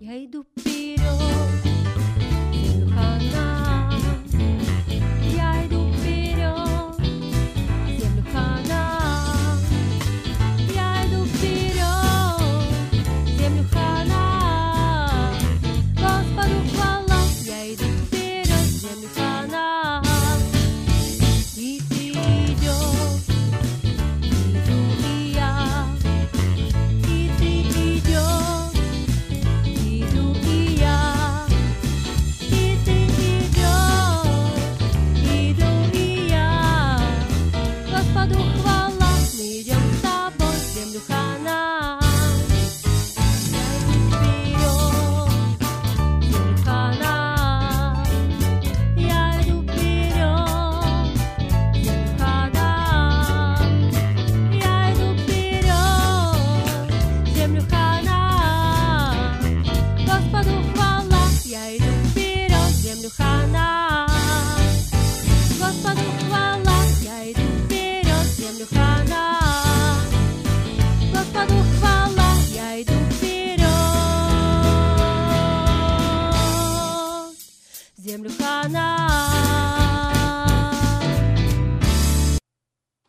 Я иду вперед, землю Ханаан. Я иду вперед, землю Ханаан. Я иду вперед, землю Ханаан. Господу хвала, я иду вперед, землю Ханаан. И ты идешь, иду и я. И ты идешь, иду и я. И ты идешь, иду и я. Господу хвала, мы идем с тобой в землю Ханаан. Я иду вперед, землю Ханаан. Я иду вперед, землю Ханаан. Господу хвала, я иду вперед, землю Ханаан. Господу хвала, я иду вперед, землю Ханаан. Господу хвала, я иду вперед, землю Ханаан.